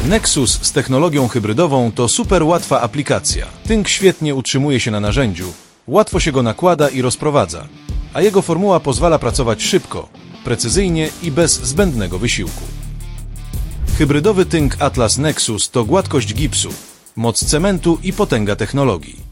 Nexus z technologią hybrydową to super łatwa aplikacja. Tynk świetnie utrzymuje się na narzędziu, łatwo się go nakłada i rozprowadza, a jego formuła pozwala pracować szybko, precyzyjnie i bez zbędnego wysiłku. Hybrydowy tynk Atlas Nexus to gładkość gipsu, moc cementu i potęga technologii.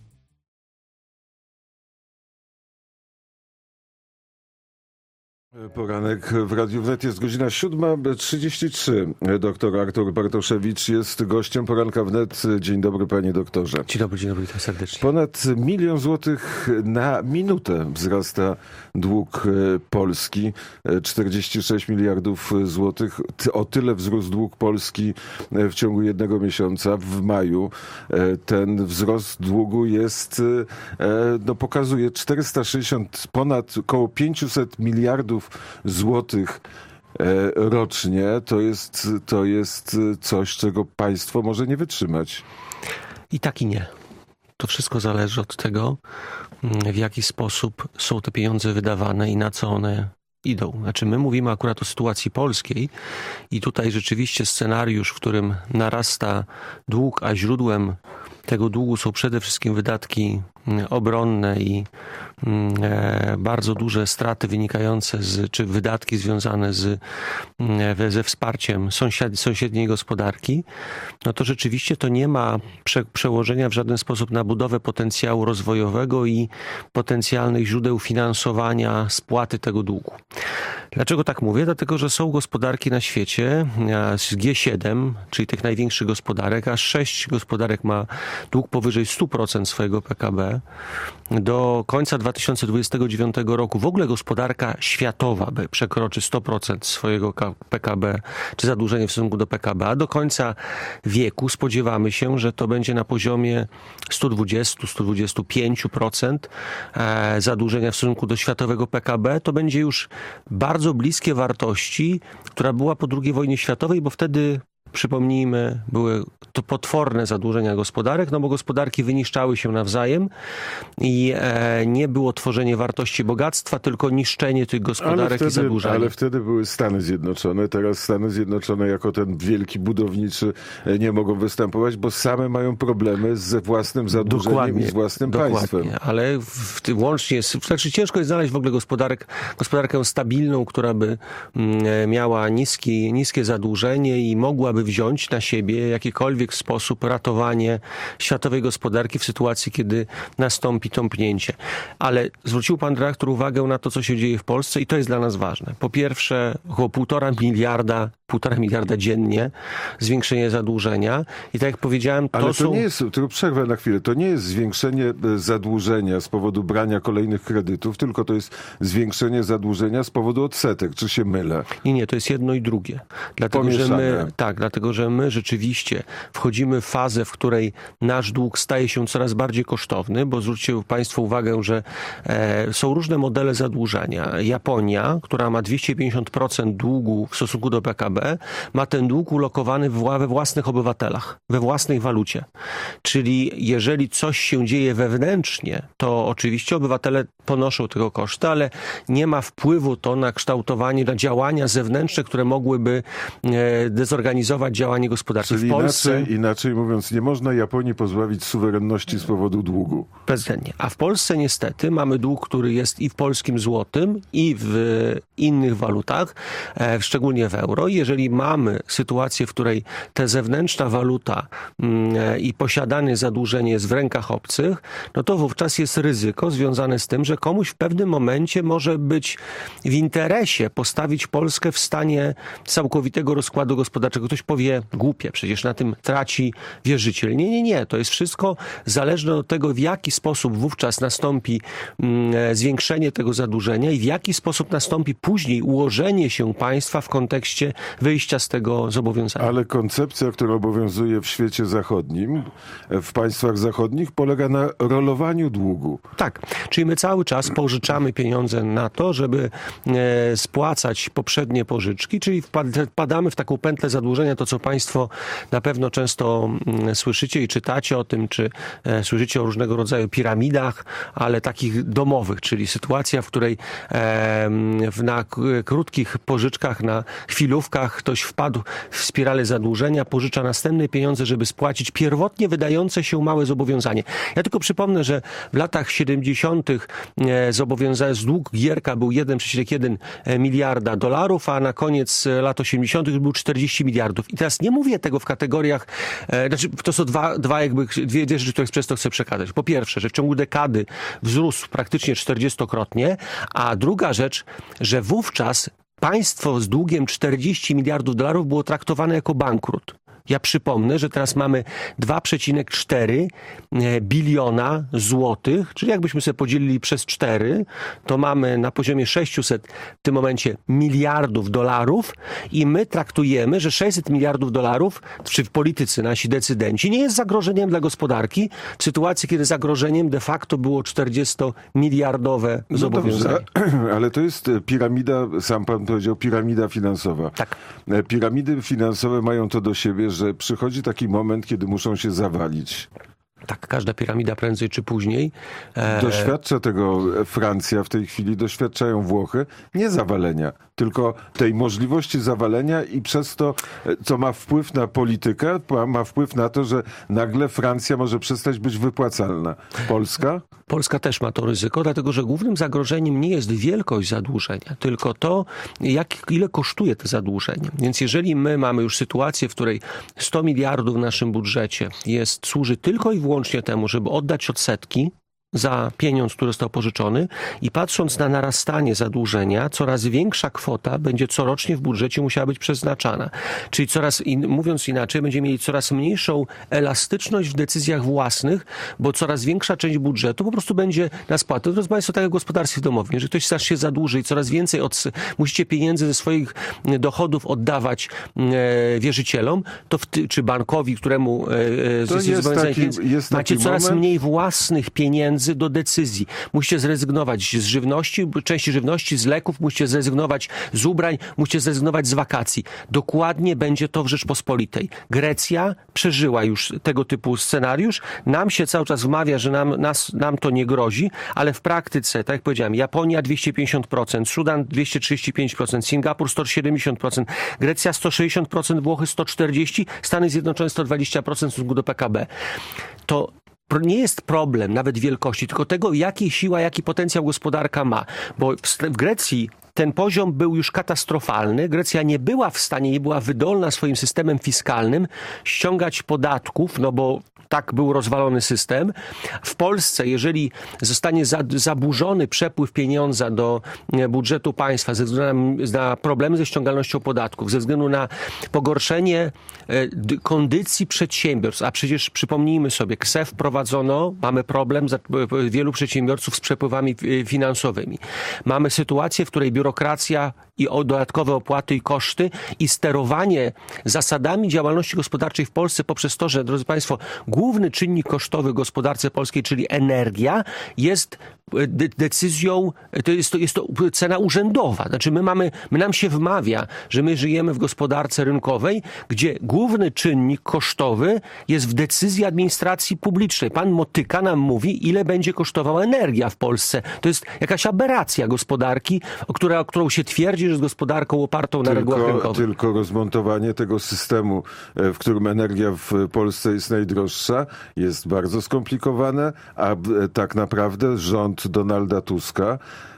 Poranek w Radiu Wnet, jest godzina 7:33. Doktor Artur Bartoszewicz jest gościem Poranka Wnet. Dzień dobry, panie doktorze. Dzień dobry, witam serdecznie. Ponad 1 000 000 złotych na minutę wzrasta dług Polski. 46 miliardów złotych. O tyle wzrósł dług Polski w ciągu jednego miesiąca, w maju. Ten wzrost długu jest, pokazuje 460, ponad około 500 miliardów złotych rocznie. To jest coś, czego państwo może nie wytrzymać. I tak i nie. To wszystko zależy od tego, w jaki sposób są te pieniądze wydawane i na co one idą. Znaczy, my mówimy akurat o sytuacji polskiej i tutaj rzeczywiście scenariusz, w którym narasta dług, a źródłem tego długu są przede wszystkim wydatki obronne i bardzo duże straty wynikające czy wydatki związane ze wsparciem sąsiedniej gospodarki, no to rzeczywiście to nie ma przełożenia w żaden sposób na budowę potencjału rozwojowego i potencjalnych źródeł finansowania spłaty tego długu. Dlaczego tak mówię? Dlatego, że są gospodarki na świecie z G7, czyli tych największych gospodarek, aż 6 gospodarek ma dług powyżej 100% swojego PKB. Do końca 2029 roku w ogóle gospodarka światowa przekroczy 100% swojego PKB, czy zadłużenie w stosunku do PKB, a do końca wieku spodziewamy się, że to będzie na poziomie 120-125% zadłużenia w stosunku do światowego PKB. To będzie już bardzo bliskie wartości, która była po II wojnie światowej, bo wtedy, przypomnijmy, były to potworne zadłużenia gospodarek, no bo gospodarki wyniszczały się nawzajem i nie było tworzenie wartości bogactwa, tylko niszczenie tych gospodarek i zadłużanie. Ale wtedy były Stany Zjednoczone. Teraz Stany Zjednoczone jako ten wielki budowniczy nie mogą występować, bo same mają problemy ze własnym zadłużeniem i z własnym państwem. Ale łącznie znaczy ciężko jest znaleźć w ogóle gospodarkę stabilną, która by miała niskie zadłużenie i mogłaby wziąć na siebie w jakikolwiek sposób ratowanie światowej gospodarki w sytuacji, kiedy nastąpi tąpnięcie. Ale zwrócił pan redaktor uwagę na to, co się dzieje w Polsce i to jest dla nas ważne. Po pierwsze, około 1,5 miliarda dziennie zwiększenie zadłużenia i tak jak powiedziałem, nie jest, tylko przerwę na chwilę, to nie jest zwiększenie zadłużenia z powodu brania kolejnych kredytów, tylko to jest zwiększenie zadłużenia z powodu odsetek. Czy się mylę? Nie, to jest jedno i drugie. Dlatego, że my rzeczywiście wchodzimy w fazę, w której nasz dług staje się coraz bardziej kosztowny, bo zwróćcie państwo uwagę, że są różne modele zadłużania. Japonia, która ma 250% długu w stosunku do PKB, ma ten dług ulokowany we własnych obywatelach, we własnej walucie. Czyli jeżeli coś się dzieje wewnętrznie, to oczywiście obywatele ponoszą tego koszty, ale nie ma wpływu to na kształtowanie, na działania zewnętrzne, które mogłyby dezorganizować działanie gospodarcze. Czyli w Polsce, inaczej mówiąc, nie można Japonii pozbawić suwerenności z powodu długu. Bezwzględnie. A w Polsce niestety mamy dług, który jest i w polskim złotym, i w innych walutach, szczególnie w euro. Jeżeli mamy sytuację, w której ta zewnętrzna waluta i posiadane zadłużenie jest w rękach obcych, no to wówczas jest ryzyko związane z tym, że komuś w pewnym momencie może być w interesie postawić Polskę w stanie całkowitego rozkładu gospodarczego. Ktoś powie, głupie, przecież na tym traci wierzyciel. Nie. To jest wszystko zależne od tego, w jaki sposób wówczas nastąpi zwiększenie tego zadłużenia i w jaki sposób nastąpi później ułożenie się państwa w kontekście wyjścia z tego zobowiązania. Ale koncepcja, która obowiązuje w świecie zachodnim, w państwach zachodnich, polega na rolowaniu długu. Tak, czyli my cały czas pożyczamy pieniądze na to, żeby spłacać poprzednie pożyczki, czyli wpadamy w taką pętlę zadłużenia to, co państwo na pewno często słyszycie i czytacie o tym, czy słyszycie o różnego rodzaju piramidach, ale takich domowych, czyli sytuacja, w której na krótkich pożyczkach, na chwilówkach ktoś wpadł w spiralę zadłużenia, pożycza następne pieniądze, żeby spłacić pierwotnie wydające się małe zobowiązanie. Ja tylko przypomnę, że w latach 70. Dług Gierka był 1,1 miliarda dolarów, a na koniec lat 80. był 40 miliardów. I teraz nie mówię tego w kategoriach, to są dwie rzeczy, które przez to chcę przekazać. Po pierwsze, że w ciągu dekady wzrósł praktycznie 40-krotnie, a druga rzecz, że wówczas państwo z długiem 40 miliardów dolarów było traktowane jako bankrut. Ja przypomnę, że teraz mamy 2,4 biliona złotych, czyli jakbyśmy sobie podzielili przez 4, to mamy na poziomie 600 w tym momencie miliardów dolarów i my traktujemy, że 600 miliardów dolarów, czy w polityce nasi decydenci, nie jest zagrożeniem dla gospodarki, w sytuacji, kiedy zagrożeniem de facto było 40-miliardowe zobowiązanie. Dobrze, ale to jest piramida, sam pan powiedział, piramida finansowa. Tak. Piramidy finansowe mają to do siebie, że przychodzi taki moment, kiedy muszą się zawalić. Tak, każda piramida prędzej czy później. Doświadcza tego Francja w tej chwili, doświadczają Włochy, nie zawalenia, tylko tej możliwości zawalenia i przez to, co ma wpływ na politykę, ma wpływ na to, że nagle Francja może przestać być wypłacalna. Polska? Polska też ma to ryzyko, dlatego że głównym zagrożeniem nie jest wielkość zadłużenia, tylko to, ile kosztuje to zadłużenie. Więc jeżeli my mamy już sytuację, w której 100 miliardów w naszym budżecie służy tylko i wyłącznie temu, żeby oddać odsetki za pieniądz, który został pożyczony i patrząc na narastanie zadłużenia, coraz większa kwota będzie corocznie w budżecie musiała być przeznaczana. Czyli mówiąc inaczej, będziemy mieli coraz mniejszą elastyczność w decyzjach własnych, bo coraz większa część budżetu po prostu będzie na spłatę. Drodzy Państwo, tak jak w gospodarstwie domowym. Jeżeli ktoś się zadłuży i coraz więcej musicie pieniędzy ze swoich dochodów oddawać wierzycielom, czy bankowi, któremu macie coraz mniej własnych pieniędzy do decyzji. Musicie zrezygnować z części żywności, z leków, musicie zrezygnować z ubrań, musicie zrezygnować z wakacji. Dokładnie będzie to w Rzeczpospolitej. Grecja przeżyła już tego typu scenariusz. Nam się cały czas wmawia, że nam to nie grozi, ale w praktyce, tak jak powiedziałem, Japonia 250%, Sudan 235%, Singapur 170%, Grecja 160%, Włochy 140%, Stany Zjednoczone 120% w stosunku do PKB. To nie jest problem nawet wielkości, tylko tego, jakiej siła, jaki potencjał gospodarka ma. Bo w Grecji ten poziom był już katastrofalny. Grecja nie była w stanie, nie była wydolna swoim systemem fiskalnym ściągać podatków, no bo tak był rozwalony system. W Polsce, jeżeli zostanie zaburzony przepływ pieniądza do budżetu państwa ze względu na problemy ze ściągalnością podatków, ze względu na pogorszenie kondycji przedsiębiorstw, a przecież przypomnijmy sobie, KSE wprowadzono, mamy problem wielu przedsiębiorców z przepływami finansowymi. Mamy sytuację, w której biurokracja i dodatkowe opłaty i koszty i sterowanie zasadami działalności gospodarczej w Polsce poprzez to, że, drodzy Państwo, główny czynnik kosztowy w gospodarce polskiej, czyli energia, jest decyzją, jest to cena urzędowa. Znaczy nam się wmawia, że my żyjemy w gospodarce rynkowej, gdzie główny czynnik kosztowy jest w decyzji administracji publicznej. Pan Motyka nam mówi, ile będzie kosztowała energia w Polsce. To jest jakaś aberracja gospodarki, którą się twierdzi, że jest gospodarką opartą na regułach rynkowych. Tylko rozmontowanie tego systemu, w którym energia w Polsce jest najdroższa, jest bardzo skomplikowane, a tak naprawdę rząd Donalda Tuska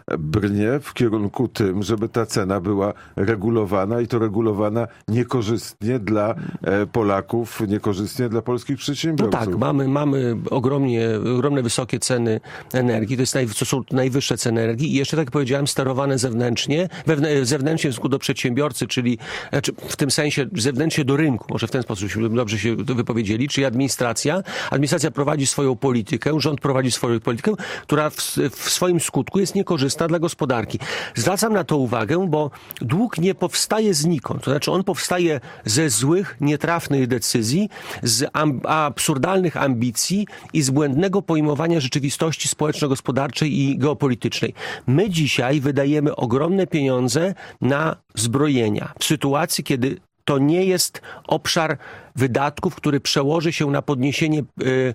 brnie w kierunku tym, żeby ta cena była regulowana i to regulowana niekorzystnie dla Polaków, niekorzystnie dla polskich przedsiębiorców. No tak, mamy ogromne wysokie ceny energii, to są najwyższe ceny energii i jeszcze, tak jak powiedziałem, sterowane zewnętrznie w stosunku do przedsiębiorcy, czyli w tym sensie zewnętrznie do rynku, może w ten sposób dobrze się wypowiedzieli, czyli administracja prowadzi swoją politykę, rząd prowadzi swoją politykę, która w swoim skutku jest niekorzystna dla gospodarki. Zwracam na to uwagę, bo dług nie powstaje znikąd. To znaczy on powstaje ze złych, nietrafnych decyzji, z absurdalnych ambicji i z błędnego pojmowania rzeczywistości społeczno-gospodarczej i geopolitycznej. My dzisiaj wydajemy ogromne pieniądze na zbrojenia. W sytuacji, kiedy to nie jest obszar wydatków, który przełoży się na podniesienie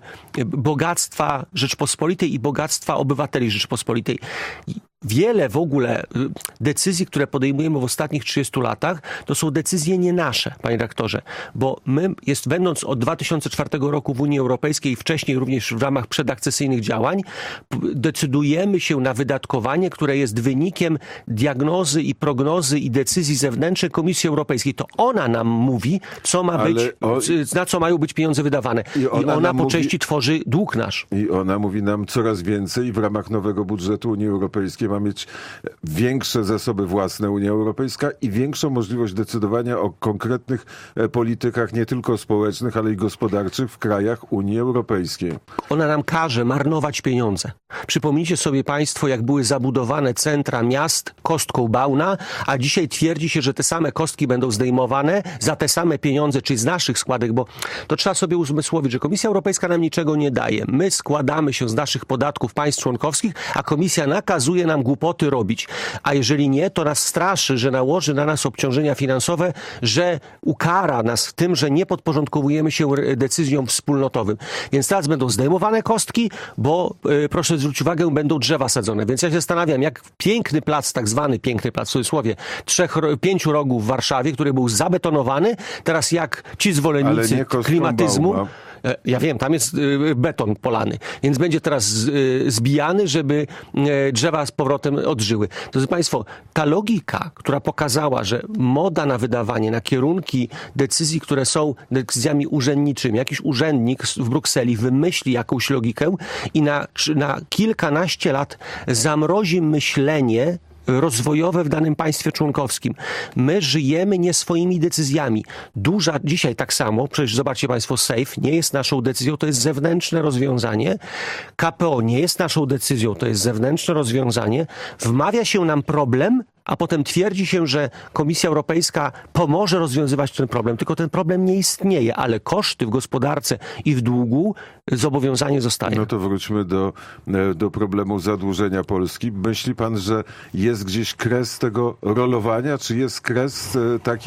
bogactwa Rzeczpospolitej i bogactwa obywateli Rzeczpospolitej. Wiele w ogóle decyzji, które podejmujemy w ostatnich 30 latach, to są decyzje nie nasze, panie redaktorze, bo my, będąc od 2004 roku w Unii Europejskiej i wcześniej również w ramach przedakcesyjnych działań, decydujemy się na wydatkowanie, które jest wynikiem diagnozy i prognozy i decyzji zewnętrznej Komisji Europejskiej. To ona nam mówi, co ma być, na co mają być pieniądze wydawane. I ona po części tworzy dług nasz. I ona mówi nam coraz więcej w ramach nowego budżetu Unii Europejskiej ma mieć większe zasoby własne Unia Europejska i większą możliwość decydowania o konkretnych politykach nie tylko społecznych, ale i gospodarczych w krajach Unii Europejskiej. Ona nam każe marnować pieniądze. Przypomnijcie sobie państwo, jak były zabudowane centra miast kostką Bauna, a dzisiaj twierdzi się, że te same kostki będą zdejmowane za te same pieniądze, czyli z naszych składek, bo to trzeba sobie uzmysłowić, że Komisja Europejska nam niczego nie daje. My składamy się z naszych podatków państw członkowskich, a Komisja nakazuje nam głupoty robić. A jeżeli nie, to nas straszy, że nałoży na nas obciążenia finansowe, że ukara nas w tym, że nie podporządkowujemy się decyzjom wspólnotowym. Więc teraz będą zdejmowane kostki, bo proszę zwrócić uwagę, będą drzewa sadzone. Więc ja się zastanawiam, jak piękny plac, tak zwany piękny plac, w cudzysłowie, 5 rogów w Warszawie, który był zabetonowany, teraz jak ci zwolennicy klimatyzmu. Ja wiem, tam jest beton polany, więc będzie teraz zbijany, żeby drzewa z powrotem odżyły. Drodzy Państwo, ta logika, która pokazała, że moda na wydawanie, na kierunki decyzji, które są decyzjami urzędniczymi, jakiś urzędnik w Brukseli wymyśli jakąś logikę i na kilkanaście lat zamrozi myślenie rozwojowe w danym państwie członkowskim. My żyjemy nie swoimi decyzjami. Dzisiaj tak samo, przecież zobaczcie państwo, SAFE nie jest naszą decyzją, to jest zewnętrzne rozwiązanie. KPO nie jest naszą decyzją, to jest zewnętrzne rozwiązanie. Wmawia się nam problem, a potem twierdzi się, że Komisja Europejska pomoże rozwiązywać ten problem. Tylko ten problem nie istnieje, ale koszty w gospodarce i w długu zobowiązanie zostaje. No to wróćmy do problemu zadłużenia Polski. Myśli pan, że jest gdzieś kres tego rolowania? Czy jest kres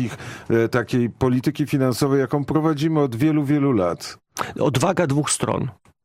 takiej polityki finansowej, jaką prowadzimy od wielu, wielu lat? Odwaga dwóch stron.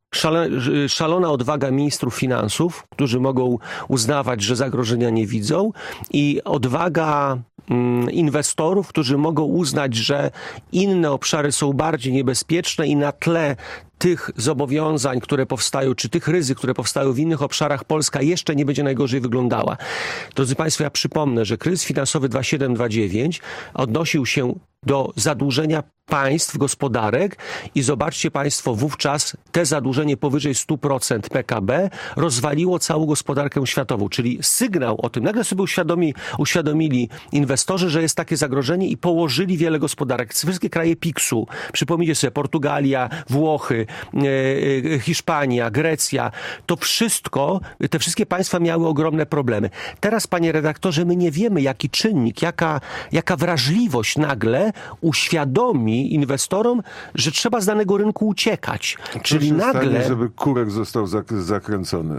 Szalona odwaga ministrów finansów, którzy mogą uznawać, że zagrożenia nie widzą, i odwaga inwestorów, którzy mogą uznać, że inne obszary są bardziej niebezpieczne i na tle tych zobowiązań, które powstają, czy tych ryzyk, które powstają w innych obszarach, Polska jeszcze nie będzie najgorzej wyglądała. Drodzy Państwo, ja przypomnę, że kryzys finansowy 2007-2009 odnosił się do zadłużenia państw, gospodarek i zobaczcie Państwo, wówczas te zadłużenie powyżej 100% PKB rozwaliło całą gospodarkę światową, czyli sygnał o tym. Nagle sobie uświadomili inwestorzy, że jest takie zagrożenie i położyli wiele gospodarek. Wszystkie kraje PIKS-u, przypomnijcie sobie Portugalia, Włochy, Hiszpania, Grecja, to wszystko, te wszystkie państwa miały ogromne problemy. Teraz, panie redaktorze, my nie wiemy, jaki czynnik, jaka wrażliwość nagle uświadomi inwestorom, że trzeba z danego rynku uciekać. Czyli nagle, stanie, żeby kurek został zakręcony.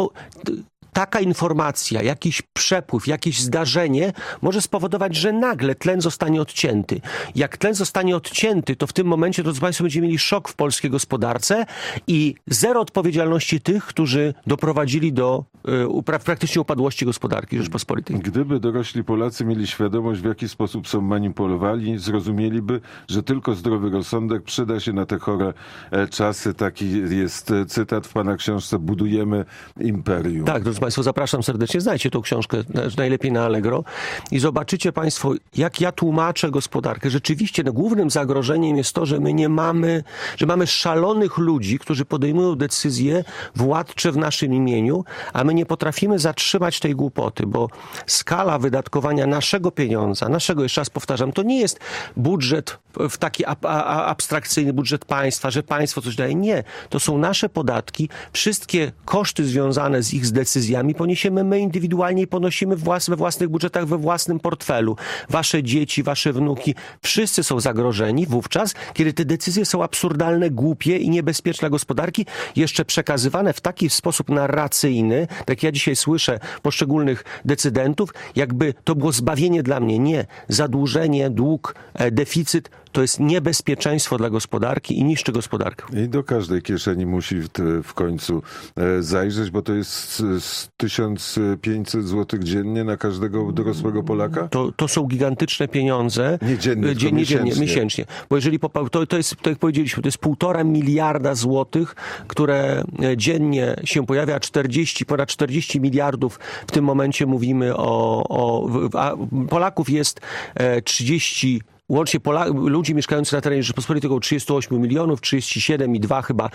Taka informacja, jakiś przepływ, jakieś zdarzenie może spowodować, że nagle tlen zostanie odcięty. Jak tlen zostanie odcięty, to w tym momencie, drodzy Państwo, będziemy mieli szok w polskiej gospodarce i zero odpowiedzialności tych, którzy doprowadzili do praktycznie upadłości gospodarki Rzeczpospolitej. Gdyby dorośli Polacy mieli świadomość, w jaki sposób są manipulowani, zrozumieliby, że tylko zdrowy rozsądek przyda się na te chore czasy. Taki jest cytat w pana książce Budujemy imperium. Tak, drodzy Państwo, zapraszam serdecznie. Znajdźcie tą książkę najlepiej na Allegro i zobaczycie Państwo, jak ja tłumaczę gospodarkę. Rzeczywiście głównym zagrożeniem jest to, że mamy szalonych ludzi, którzy podejmują decyzje władcze w naszym imieniu, a my nie potrafimy zatrzymać tej głupoty, bo skala wydatkowania naszego pieniądza, jeszcze raz powtarzam, to nie jest budżet w taki abstrakcyjny budżet państwa, że państwo coś daje. Nie. To są nasze podatki, wszystkie koszty związane z ich decyzjami, decyzjami poniesiemy my indywidualnie i ponosimy we własnych budżetach, we własnym portfelu. Wasze dzieci, wasze wnuki, wszyscy są zagrożeni wówczas, kiedy te decyzje są absurdalne, głupie i niebezpieczne dla gospodarki, jeszcze przekazywane w taki sposób narracyjny, tak ja dzisiaj słyszę poszczególnych decydentów, jakby to było zbawienie dla mnie. Nie. Zadłużenie, dług, deficyt to jest niebezpieczeństwo dla gospodarki i niszczy gospodarkę. I do każdej kieszeni musi w końcu zajrzeć, bo to jest 1500 zł dziennie na każdego dorosłego Polaka? To są gigantyczne pieniądze. Nie dziennie, miesięcznie. Bo jeżeli to jest, tak jak powiedzieliśmy, to jest 1,5 miliarda złotych, które dziennie się pojawia, ponad 40 miliardów. W tym momencie mówimy a Polaków jest 30. Łącznie ludzi mieszkających na terenie Rzeczypospolitej około 38 milionów, 37,2 chyba,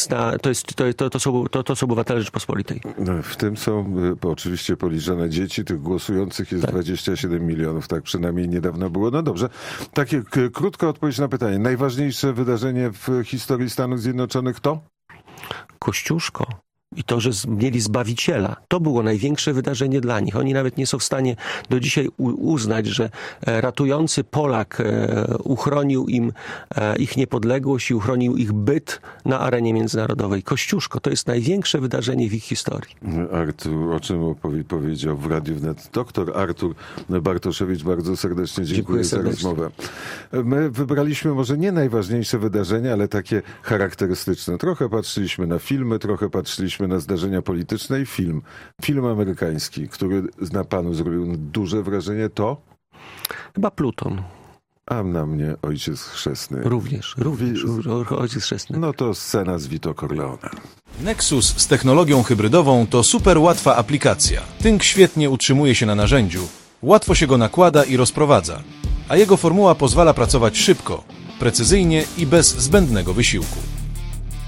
to są obywatele Rzeczypospolitej. W tym są oczywiście policzone dzieci, tych głosujących jest 27 milionów, tak przynajmniej niedawno było. No dobrze, takie krótka odpowiedź na pytanie. Najważniejsze wydarzenie w historii Stanów Zjednoczonych to? Kościuszko. I to, że mieli Zbawiciela. To było największe wydarzenie dla nich. Oni nawet nie są w stanie do dzisiaj uznać, że ratujący Polak uchronił im ich niepodległość i uchronił ich byt na arenie międzynarodowej. Kościuszko to jest największe wydarzenie w ich historii. Artur, o czym powiedział w Radiu Wnet doktor Artur Bartoszewicz. Bardzo serdecznie dziękuję za rozmowę. My wybraliśmy może nie najważniejsze wydarzenia, ale takie charakterystyczne. Trochę patrzyliśmy na filmy, trochę patrzyliśmy na zdarzenia polityczne i film amerykański, który na panu zrobił duże wrażenie, to? Chyba Pluton. A na mnie Ojciec Chrzestny. Również Ojciec Chrzestny. No to scena z Vito Corleone. Nexus z technologią hybrydową to super łatwa aplikacja. Tynk świetnie utrzymuje się na narzędziu, łatwo się go nakłada i rozprowadza, a jego formuła pozwala pracować szybko, precyzyjnie i bez zbędnego wysiłku.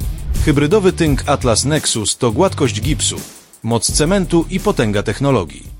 Hybrydowy tynk Atlas Nexus to gładkość gipsu, moc cementu i potęga technologii.